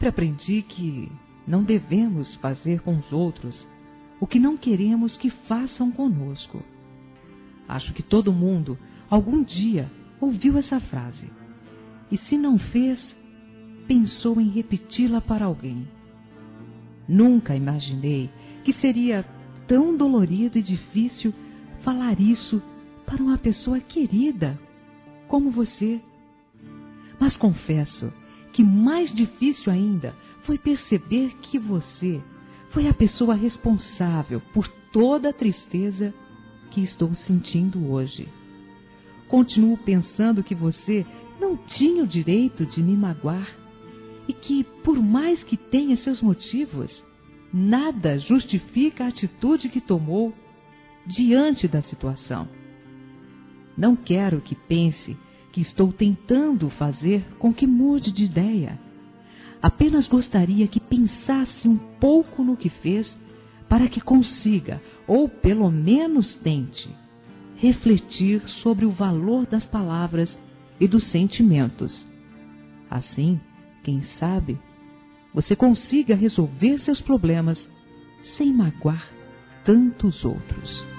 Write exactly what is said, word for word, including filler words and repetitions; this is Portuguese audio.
sempre aprendi que não devemos fazer com os outros o que não queremos que façam conosco. Acho que todo mundo, algum dia, ouviu essa frase. E se não fez, pensou em repeti-la para alguém. Nunca imaginei que seria tão dolorido e difícil falar isso para uma pessoa querida como você. Mas confesso que mais difícil ainda foi perceber que você foi a pessoa responsável por toda a tristeza que estou sentindo hoje. Continuo pensando que você não tinha o direito de me magoar e que, por mais que tenha seus motivos, nada justifica a atitude que tomou diante da situação. Não quero que pense que estou tentando fazer com que mude de ideia. Apenas gostaria que pensasse um pouco no que fez para que consiga, ou pelo menos tente, refletir sobre o valor das palavras e dos sentimentos. Assim, quem sabe, você consiga resolver seus problemas sem magoar tantos outros.